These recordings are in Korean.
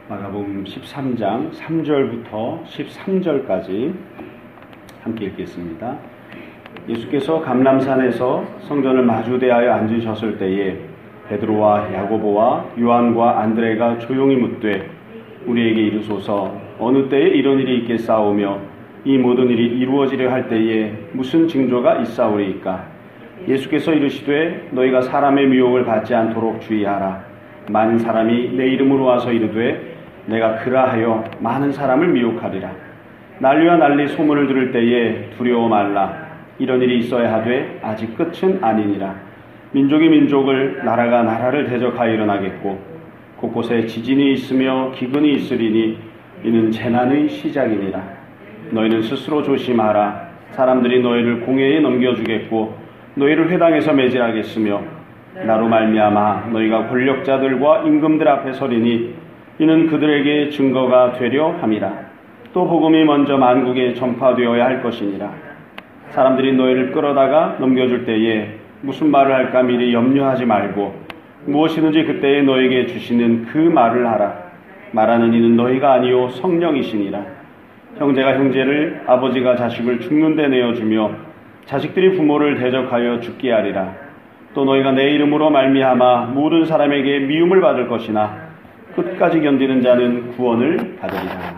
마가복음 13장 3절부터 13절까지 함께 읽겠습니다. 예수께서 감람산에서 성전을 마주대하여 앉으셨을 때에 베드로와 야고보와 요한과 안드레가 조용히 묻되 우리에게 이르소서 어느 때에 이런 일이 있겠사오며 이 모든 일이 이루어지려 할 때에 무슨 징조가 있사오리이까? 예수께서 이르시되 너희가 사람의 미혹을 받지 않도록 주의하라. 많은 사람이 내 이름으로 와서 이르되 내가 그라하여 많은 사람을 미혹하리라. 난리와 난리 소문을 들을 때에 두려워 말라. 이런 일이 있어야 하되 아직 끝은 아니니라. 민족이 민족을 나라가 나라를 대적하여 일어나겠고 곳곳에 지진이 있으며 기근이 있으리니 이는 재난의 시작이니라. 너희는 스스로 조심하라. 사람들이 너희를 공회에 넘겨주겠고 너희를 회당에서 매질하겠으며 나로 말미암아 너희가 권력자들과 임금들 앞에 서리니 이는 그들에게 증거가 되려 함이라. 또 복음이 먼저 만국에 전파되어야 할 것이니라. 사람들이 너희를 끌어다가 넘겨줄 때에 무슨 말을 할까 미리 염려하지 말고 무엇이든지 그때에 너에게 주시는 그 말을 하라. 말하는 이는 너희가 아니요 성령이시니라. 형제가 형제를 아버지가 자식을 죽는 데 내어주며 자식들이 부모를 대적하여 죽게 하리라. 또 너희가 내 이름으로 말미암아 모든 사람에게 미움을 받을 것이나 끝까지 견디는 자는 구원을 받으리라.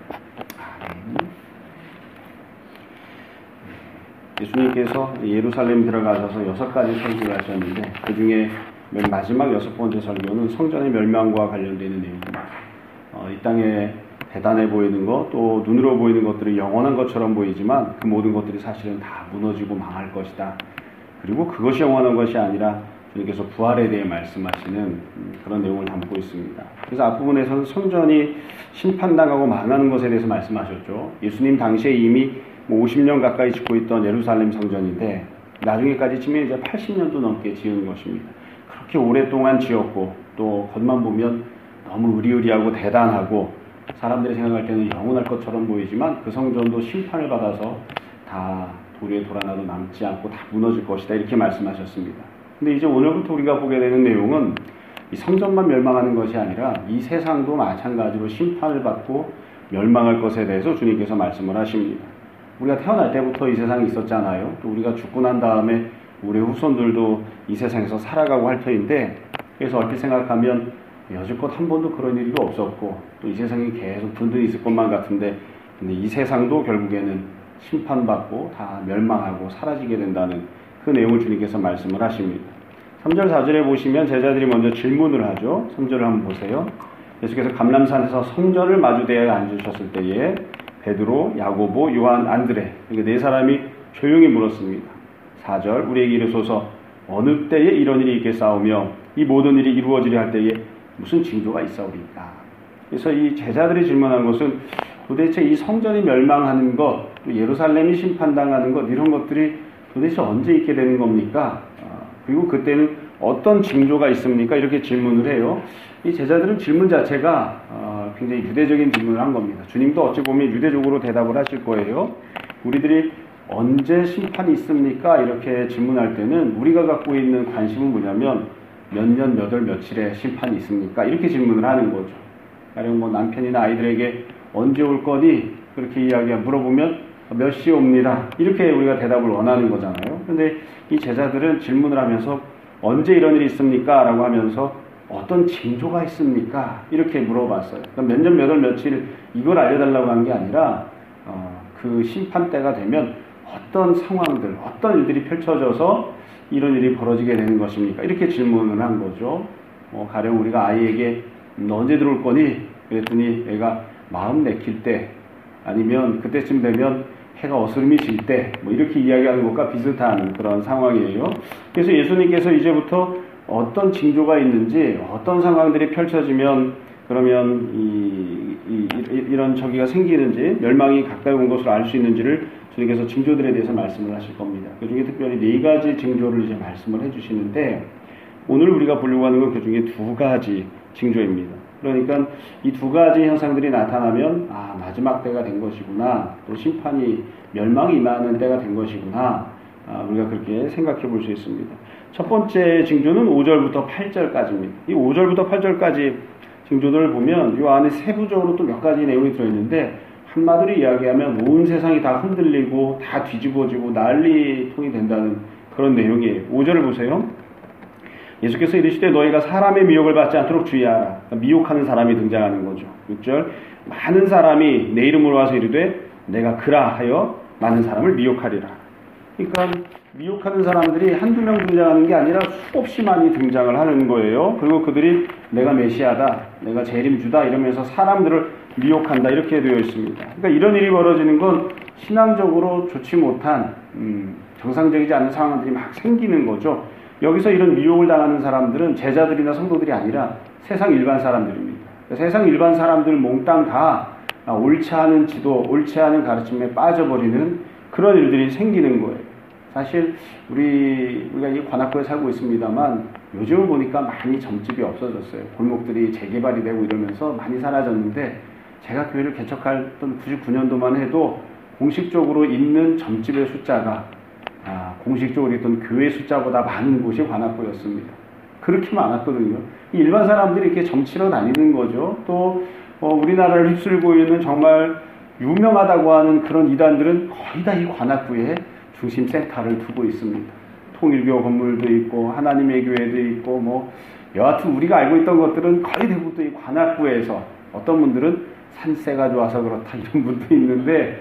예수님께서 예루살렘 들어가셔서 6가지 설교를 하셨는데 그 중에 맨 마지막 6번째 설교는 성전의 멸망과 관련되는 내용입니다. 이 땅에 대단해 보이는 것, 또 눈으로 보이는 것들이 영원한 것처럼 보이지만 그 모든 것들이 사실은 다 무너지고 망할 것이다. 그리고 그것이 영원한 것이 아니라 주님께서 부활에 대해 말씀하시는 그런 내용을 담고 있습니다. 그래서 앞부분에서는 성전이 심판당하고 망하는 것에 대해서 말씀하셨죠. 예수님 당시에 이미 50년 가까이 짓고 있던 예루살렘 성전인데 나중에까지 치면 이제 80년도 넘게 지은 것입니다. 그렇게 오랫동안 지었고 또 겉만 보면 너무 의리의리하고 대단하고 사람들이 생각할 때는 영원할 것처럼 보이지만 그 성전도 심판을 받아서 다 도리에 돌아나도 남지 않고 다 무너질 것이다 이렇게 말씀하셨습니다. 근데 이제 오늘부터 우리가 보게 되는 내용은 이 성전만 멸망하는 것이 아니라 이 세상도 마찬가지로 심판을 받고 멸망할 것에 대해서 주님께서 말씀을 하십니다. 우리가 태어날 때부터 이 세상에 있었잖아요. 또 우리가 죽고 난 다음에 우리 후손들도 이 세상에서 살아가고 할 터인데 그래서 얼핏 생각하면 여지껏 한 번도 그런 일이 없었고 또 이 세상이 계속 든든히 있을 것만 같은데 근데 이 세상도 결국에는 심판받고 다 멸망하고 사라지게 된다는 그 내용을 주님께서 말씀을 하십니다. 3절 4절에 보시면 제자들이 먼저 질문을 하죠. 3절을 한번 보세요. 예수께서 감람산에서 성전을 마주대하여 앉으셨을 때에 베드로, 야고보, 요한, 안드레 이렇게 네 사람이 조용히 물었습니다. 4절 우리에게 이르소서 어느 때에 이런 일이 있겠사오며 이 모든 일이 이루어지려 할 때에 무슨 징조가 있사오리까? 그래서 이 제자들이 질문한 것은 도대체 이 성전이 멸망하는 것, 또 예루살렘이 심판당하는 것 이런 것들이 도대체 언제 있게 되는 겁니까? 그리고 그때는 어떤 징조가 있습니까? 이렇게 질문을 해요. 이 제자들은 질문 자체가 굉장히 유대적인 질문을 한 겁니다. 주님도 어찌 보면 유대적으로 대답을 하실 거예요. 우리들이 언제 심판이 있습니까? 이렇게 질문할 때는 우리가 갖고 있는 관심은 뭐냐면 몇 년, 몇 월, 며칠에 심판이 있습니까? 이렇게 질문을 하는 거죠. 가령 뭐 남편이나 아이들에게 언제 올 거니? 그렇게 물어보면 몇 시에 옵니다. 이렇게 우리가 대답을 원하는 거잖아요. 근데 이 제자들은 질문을 하면서 언제 이런 일이 있습니까? 라고 하면서 어떤 징조가 있습니까? 이렇게 물어봤어요. 그러니까 몇 년, 몇 월, 며칠 이걸 알려달라고 한 게 아니라 그 심판 때가 되면 어떤 상황들, 어떤 일들이 펼쳐져서 이런 일이 벌어지게 되는 것입니까? 이렇게 질문을 한 거죠. 가령 우리가 아이에게 너 언제 들어올 거니? 그랬더니 애가 마음 내킬 때 아니면 그때쯤 되면 해가 어스름이 질 때 뭐 이렇게 이야기하는 것과 비슷한 그런 상황이에요. 그래서 예수님께서 이제부터 어떤 징조가 있는지 어떤 상황들이 펼쳐지면 그러면 이런 저기가 생기는지 멸망이 가까이 온 것으로 알 수 있는지를 주님께서 징조들에 대해서 말씀을 하실 겁니다. 그 중에 특별히 4가지 징조를 이제 말씀을 해주시는데 오늘 우리가 보려고 하는 건 그 중에 2가지 징조입니다. 그러니까 이 2가지 현상들이 나타나면 마지막 때가 된 것이구나, 또 심판이 멸망이 임하는 때가 된 것이구나, 우리가 그렇게 생각해 볼 수 있습니다. 첫 번째 징조는 5절부터 8절까지입니다. 이 5절부터 8절까지 징조들을 보면 이 안에 세부적으로 또 몇 가지 내용이 들어있는데 한마디로 이야기하면 온 세상이 다 흔들리고 다 뒤집어지고 난리통이 된다는 그런 내용이에요. 5절을 보세요. 예수께서 이르시되 너희가 사람의 미혹을 받지 않도록 주의하라. 그러니까 미혹하는 사람이 등장하는 거죠. 6절 많은 사람이 내 이름으로 와서 이르되 내가 그라 하여 많은 사람을 미혹하리라. 그러니까 미혹하는 사람들이 한두 명 등장하는 게 아니라 수없이 많이 등장을 하는 거예요. 그리고 그들이 내가 메시아다, 내가 재림주다 이러면서 사람들을 미혹한다 이렇게 되어 있습니다. 그러니까 이런 일이 벌어지는 건 신앙적으로 좋지 못한 정상적이지 않은 상황들이 막 생기는 거죠. 여기서 이런 미혹을 당하는 사람들은 제자들이나 성도들이 아니라 세상 일반 사람들입니다. 세상 일반 사람들 몽땅 다 옳지 않은 지도, 옳지 않은 가르침에 빠져버리는 그런 일들이 생기는 거예요. 사실 우리가 이 관악구에 살고 있습니다만 요즘을 보니까 많이 점집이 없어졌어요. 골목들이 재개발이 되고 이러면서 많이 사라졌는데 제가 교회를 개척했던 99년도만 해도 공식적으로 있는 점집의 숫자가 공식적으로 있던 교회 숫자보다 많은 곳이 관악구였습니다. 그렇게 많았거든요. 일반 사람들이 이렇게 점치러 다니는 거죠. 또 우리나라를 휩쓸고 있는 정말 유명하다고 하는 그런 이단들은 거의 다 이 관악구에 중심 센터를 두고 있습니다. 통일교 건물도 있고 하나님의 교회도 있고 여하튼 우리가 알고 있던 것들은 거의 대부분 이 관악구에서 어떤 분들은 산세가 좋아서 그렇다 이런 분도 있는데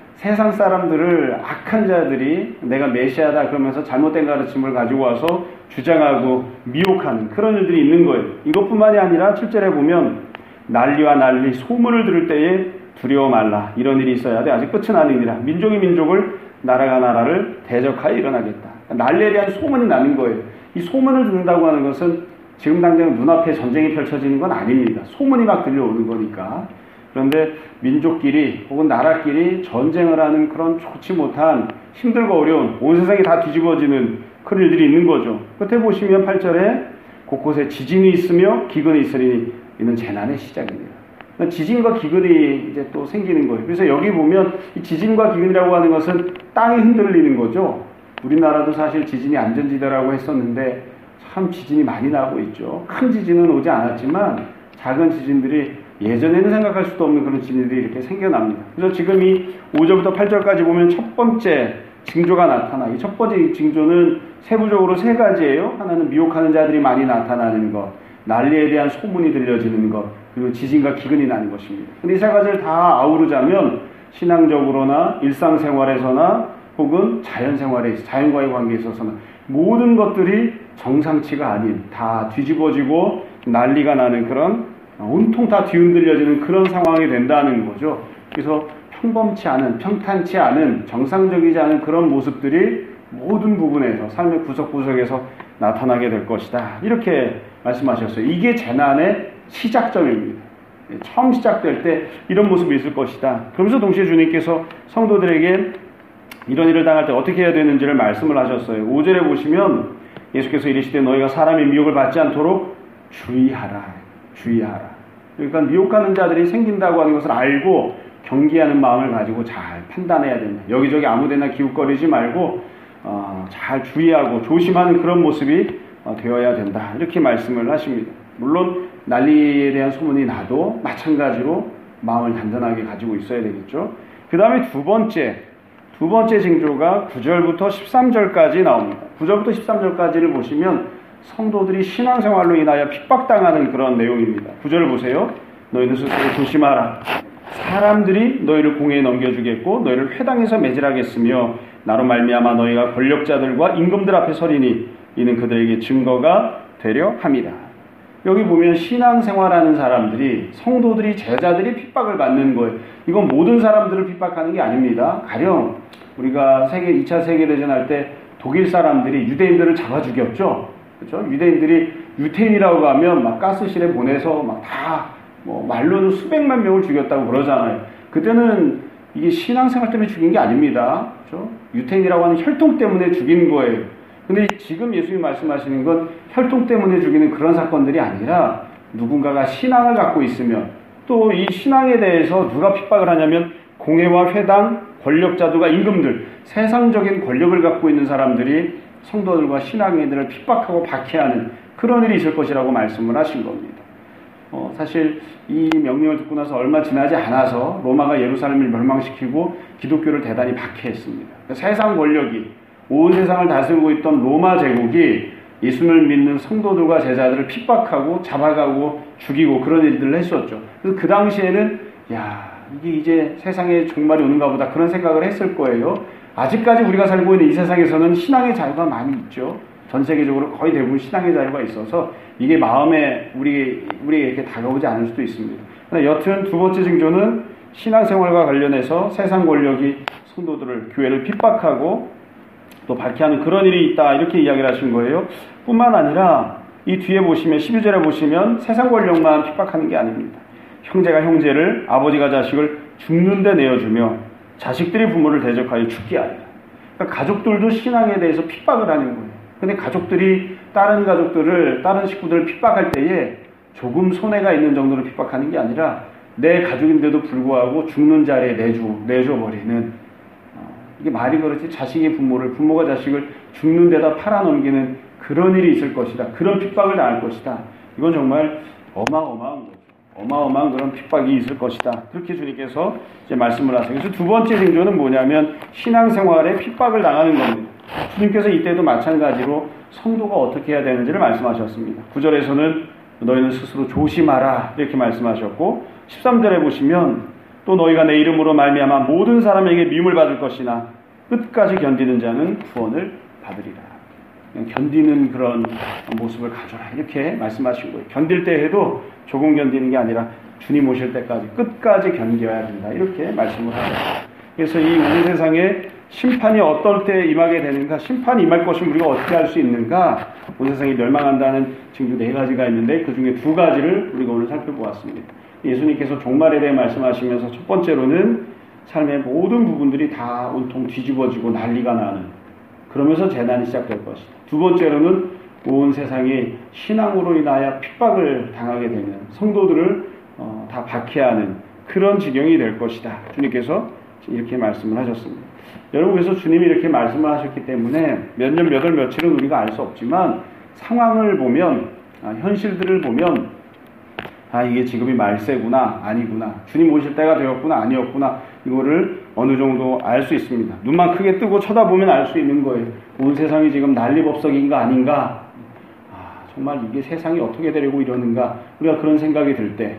세상 사람들을 악한 자들이 내가 메시아다 그러면서 잘못된 가르침을 가지고 와서 주장하고 미혹하는 그런 일들이 있는 거예요. 이것뿐만이 아니라 7절에 보면 난리와 난리 소문을 들을 때에 두려워 말라. 이런 일이 있어야 돼. 아직 끝은 아니니라. 민족이 민족을 나라가 나라를 대적하여 일어나겠다. 난리에 대한 소문이 나는 거예요. 이 소문을 듣는다고 하는 것은 지금 당장 눈앞에 전쟁이 펼쳐지는 건 아닙니다. 소문이 막 들려오는 거니까. 그런데 민족끼리 혹은 나라끼리 전쟁을 하는 그런 좋지 못한 힘들고 어려운 온 세상이 다 뒤집어지는 그런 일들이 있는 거죠. 끝에 보시면 8절에 곳곳에 지진이 있으며 기근이 있으니 이는 재난의 시작입니다. 지진과 기근이 이제 또 생기는 거예요. 그래서 여기 보면 이 지진과 기근이라고 하는 것은 땅이 흔들리는 거죠. 우리나라도 사실 지진이 안전지대라고 했었는데 참 지진이 많이 나고 있죠. 큰 지진은 오지 않았지만 작은 지진들이 예전에는 생각할 수도 없는 그런 지진들이 이렇게 생겨납니다. 그래서 지금 이 5절부터 8절까지 보면 첫 번째 징조가 나타나. 이 첫 번째 징조는 세부적으로 세 가지예요. 하나는 미혹하는 자들이 많이 나타나는 것, 난리에 대한 소문이 들려지는 것, 그리고 지진과 기근이 나는 것입니다. 근데 이 세 가지를 다 아우르자면 신앙적으로나 일상생활에서나 혹은 자연생활에, 자연과의 관계에 있어서는 모든 것들이 정상치가 아닌 다 뒤집어지고 난리가 나는 그런 온통 다 뒤흔들려지는 그런 상황이 된다는 거죠. 그래서 평범치 않은, 평탄치 않은, 정상적이지 않은 그런 모습들이 모든 부분에서, 삶의 구석구석에서 나타나게 될 것이다. 이렇게 말씀하셨어요. 이게 재난의 시작점입니다. 처음 시작될 때 이런 모습이 있을 것이다. 그러면서 동시에 주님께서 성도들에게 이런 일을 당할 때 어떻게 해야 되는지를 말씀을 하셨어요. 5절에 보시면 예수께서 이르시되 너희가 사람의 미혹을 받지 않도록 주의하라. 그러니까 미혹하는 자들이 생긴다고 하는 것을 알고 경계하는 마음을 가지고 잘 판단해야 된다. 여기저기 아무데나 기웃거리지 말고 잘 주의하고 조심하는 그런 모습이 되어야 된다. 이렇게 말씀을 하십니다. 물론 난리에 대한 소문이 나도 마찬가지로 마음을 단단하게 가지고 있어야 되겠죠. 그 다음에 두 번째 징조가 9절부터 13절까지 나옵니다. 9절부터 13절까지를 보시면 성도들이 신앙생활로 인하여 핍박당하는 그런 내용입니다. 9절을 보세요. 너희는 스스로 조심하라. 사람들이 너희를 공회에 넘겨주겠고 너희를 회당에서 매질하겠으며 나로 말미암아 너희가 권력자들과 임금들 앞에 서리니 이는 그들에게 증거가 되려 함이라. 여기 보면 신앙생활하는 사람들이, 성도들이, 제자들이 핍박을 받는 거예요. 이건 모든 사람들을 핍박하는 게 아닙니다. 가령 우리가 2차 세계대전 할 때 독일 사람들이 유대인들을 잡아 죽였죠. 그렇죠? 유대인들이 유태인이라고 하면 막 가스실에 보내서 막 다 말로는 수백만 명을 죽였다고 그러잖아요. 그때는 이게 신앙생활 때문에 죽인 게 아닙니다. 그렇죠? 유태인이라고 하는 혈통 때문에 죽인 거예요. 근데 지금 예수님이 말씀하시는 건 혈통 때문에 죽이는 그런 사건들이 아니라 누군가가 신앙을 갖고 있으면 또 이 신앙에 대해서 누가 핍박을 하냐면 공회와 회당, 권력자들과 임금들, 세상적인 권력을 갖고 있는 사람들이 성도들과 신앙인들을 핍박하고 박해하는 그런 일이 있을 것이라고 말씀을 하신 겁니다. 사실 이 명령을 듣고 나서 얼마 지나지 않아서 로마가 예루살렘을 멸망시키고 기독교를 대단히 박해했습니다. 세상 권력이 온 세상을 다스리고 있던 로마 제국이 예수를 믿는 성도들과 제자들을 핍박하고 잡아가고 죽이고 그런 일들을 했었죠. 그래서 그 당시에는 이게 이제 세상에 종말이 오는가 보다 그런 생각을 했을 거예요. 아직까지 우리가 살고 있는 이 세상에서는 신앙의 자유가 많이 있죠. 전 세계적으로 거의 대부분 신앙의 자유가 있어서 이게 마음에 우리에게 이렇게 다가오지 않을 수도 있습니다. 그러나 여튼 두 번째 징조는 신앙생활과 관련해서 세상 권력이 성도들을, 교회를 핍박하고 또 박해하는 그런 일이 있다, 이렇게 이야기를 하신 거예요. 뿐만 아니라 이 뒤에 보시면 12절에 보시면 세상 권력만 핍박하는 게 아닙니다. 형제가 형제를, 아버지가 자식을 죽는 데 내어주며 자식들이 부모를 대적하여 죽게 하리라. 그러니까 가족들도 신앙에 대해서 핍박을 하는 거예요. 근데 가족들이 다른 가족들을, 다른 식구들을 핍박할 때에 조금 손해가 있는 정도로 핍박하는 게 아니라 내 가족인데도 불구하고 죽는 자리에 내줘버리는, 이게 말이 그렇지 자식이 부모를, 부모가 자식을 죽는 데다 팔아넘기는 그런 일이 있을 것이다. 그런 핍박을 당할 것이다. 이건 정말 어마어마한 거죠. 어마어마한 그런 핍박이 있을 것이다. 그렇게 주님께서 이제 말씀을 하세요. 그래서 두 번째 징조는 뭐냐면 신앙생활에 핍박을 당하는 겁니다. 주님께서 이때도 마찬가지로 성도가 어떻게 해야 되는지를 말씀하셨습니다. 9절에서는 너희는 스스로 조심하라 이렇게 말씀하셨고 13절에 보시면 또 너희가 내 이름으로 말미암아 모든 사람에게 미움을 받을 것이나 끝까지 견디는 자는 구원을 받으리라. 그냥 견디는 그런 모습을 가져라 이렇게 말씀하신 거예요. 견딜 때 해도 조금 견디는 게 아니라 주님 오실 때까지 끝까지 견뎌야 된다 이렇게 말씀을 하죠. 그래서 이 온 세상에 심판이 어떨 때 임하게 되는가, 심판이 임할 것이면 우리가 어떻게 할 수 있는가, 온 세상이 멸망한다는 징조 4가지가 있는데 그 중에 2가지를 우리가 오늘 살펴보았습니다. 예수님께서 종말에 대해 말씀하시면서 첫 번째로는 삶의 모든 부분들이 다 온통 뒤집어지고 난리가 나는, 그러면서 재난이 시작될 것이다. 두 번째로는 온 세상이 신앙으로 인하여 핍박을 당하게 되는, 성도들을 다 박해하는 그런 지경이 될 것이다. 주님께서 이렇게 말씀을 하셨습니다. 여러분, 그래서 주님이 이렇게 말씀을 하셨기 때문에 몇 년, 몇 월, 며칠은 우리가 알 수 없지만 상황을 보면, 현실들을 보면 이게 지금이 말세구나, 아니구나, 주님 오실 때가 되었구나, 아니었구나, 이거를 어느 정도 알 수 있습니다. 눈만 크게 뜨고 쳐다보면 알 수 있는 거예요. 온 세상이 지금 난리법석인가 아닌가, 정말 이게 세상이 어떻게 되려고 이러는가, 우리가 그런 생각이 들 때,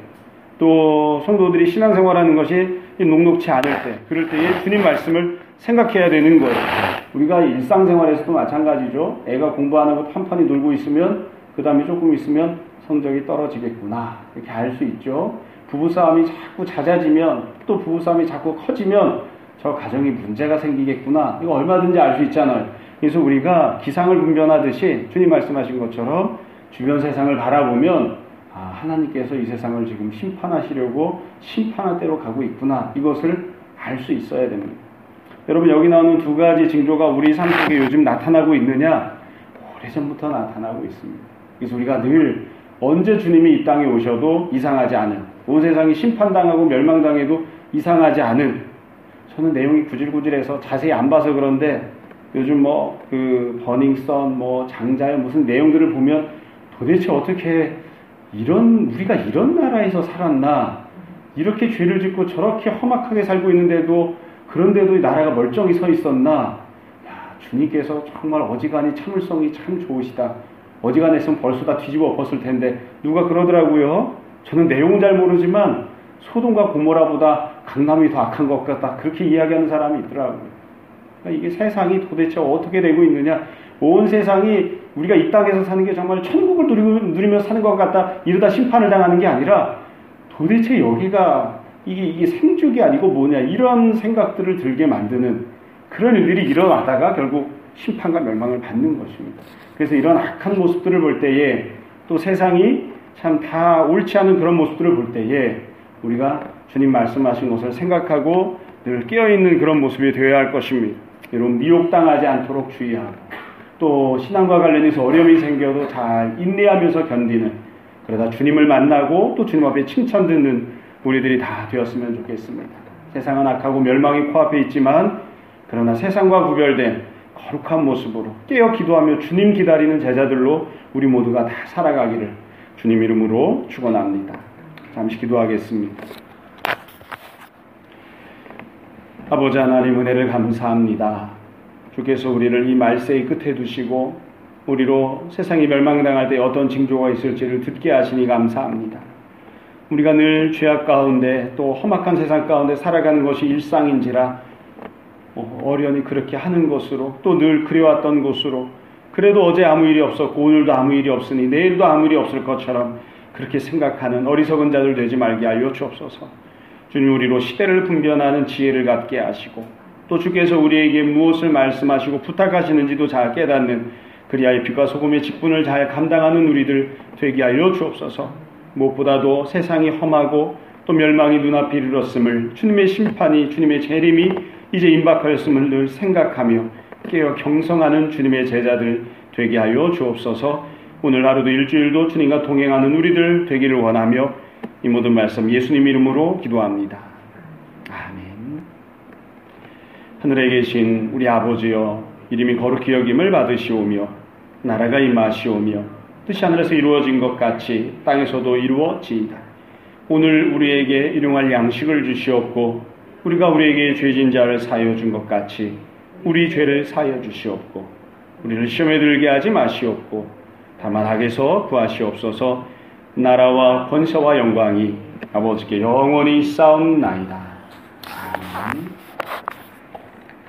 또 성도들이 신앙생활하는 것이 녹록치 않을 때, 그럴 때에 주님 말씀을 생각해야 되는 거예요. 우리가 일상생활에서도 마찬가지죠. 애가 공부하는 것 한판이 놀고 있으면 그 다음에 조금 있으면 성적이 떨어지겠구나, 이렇게 알 수 있죠. 부부싸움이 자꾸 잦아지면, 또 부부싸움이 자꾸 커지면 저 가정이 문제가 생기겠구나, 이거 얼마든지 알 수 있잖아요. 그래서 우리가 기상을 분별하듯이 주님 말씀하신 것처럼 주변 세상을 바라보면 하나님께서 이 세상을 지금 심판하시려고 심판할 때로 가고 있구나, 이것을 알 수 있어야 됩니다. 여러분, 여기 나오는 2가지 징조가 우리 삶 속에 요즘 나타나고 있느냐? 오래전부터 나타나고 있습니다. 그래서 우리가 늘 언제 주님이 이 땅에 오셔도 이상하지 않은, 온 세상이 심판당하고 멸망당해도 이상하지 않은, 저는 내용이 구질구질해서 자세히 안 봐서 그런데 요즘 버닝썬, 장자의 무슨 내용들을 보면 도대체 어떻게 우리가 이런 나라에서 살았나, 이렇게 죄를 짓고 저렇게 험악하게 살고 있는데도, 그런데도 이 나라가 멀쩡히 서 있었나. 주님께서 정말 어지간히 참을성이 참 좋으시다. 어지간했으면 벌써 다 뒤집어 엎었을 텐데, 누가 그러더라고요. 저는 내용은 잘 모르지만 소돔과 고모라보다 강남이 더 악한 것 같다, 그렇게 이야기하는 사람이 있더라고요. 그러니까 이게 세상이 도대체 어떻게 되고 있느냐, 온 세상이 우리가 이 땅에서 사는 게 정말 천국을 누리며 사는 것 같다, 이러다 심판을 당하는 게 아니라 도대체 여기가 이게 생죽이 아니고 뭐냐, 이런 생각들을 들게 만드는 그런 일들이 일어나다가 결국 심판과 멸망을 받는 것입니다. 그래서 이런 악한 모습들을 볼 때에, 또 세상이 참 다 옳지 않은 그런 모습들을 볼 때에 우리가 주님 말씀하신 것을 생각하고 늘 깨어있는 그런 모습이 되어야 할 것입니다. 여러분, 미혹당하지 않도록 주의하고, 또 신앙과 관련해서 어려움이 생겨도 잘 인내하면서 견디는, 그러다 주님을 만나고 또 주님 앞에 칭찬 듣는 우리들이 다 되었으면 좋겠습니다. 세상은 악하고 멸망이 코앞에 있지만, 그러나 세상과 구별된 거룩한 모습으로 깨어 기도하며 주님 기다리는 제자들로 우리 모두가 다 살아가기를 주님 이름으로 축원합니다. 잠시 기도하겠습니다. 아버지 하나님, 은혜를 감사합니다. 주께서 우리를 이 말세의 끝에 두시고 우리로 세상이 멸망당할 때 어떤 징조가 있을지를 듣게 하시니 감사합니다. 우리가 늘 죄악 가운데 또 험악한 세상 가운데 살아가는 것이 일상인지라 어련히 그렇게 하는 것으로, 또 늘 그래왔던 것으로, 그래도 어제 아무 일이 없었고 오늘도 아무 일이 없으니 내일도 아무 일이 없을 것처럼 그렇게 생각하는 어리석은 자들 되지 말게 하여 주옵소서. 주님, 우리로 시대를 분별하는 지혜를 갖게 하시고, 또 주께서 우리에게 무엇을 말씀하시고 부탁하시는지도 잘 깨닫는, 그리하여 빛과 소금의 직분을 잘 감당하는 우리들 되게 하여 주옵소서. 무엇보다도 세상이 험하고 또 멸망이 눈앞에 이르렀음을, 주님의 심판이, 주님의 재림이 이제 임박하였음을 늘 생각하며 깨어 경성하는 주님의 제자들 되게 하여 주옵소서. 오늘 하루도 일주일도 주님과 동행하는 우리들 되기를 원하며 이 모든 말씀 예수님 이름으로 기도합니다. 아멘. 하늘에 계신 우리 아버지여, 이름이 거룩히 여김을 받으시오며 나라가 임하시오며 뜻이 하늘에서 이루어진 것 같이 땅에서도 이루어지이다. 오늘 우리에게 일용할 양식을 주시옵고, 우리가 우리에게 죄진 자를 사하여 준 것 같이 우리 죄를 사하여 주시옵고, 우리를 시험에 들게 하지 마시옵고 다만 악에서 구하시옵소서. 나라와 권세와 영광이 아버지께 영원히 쌓옵나이다.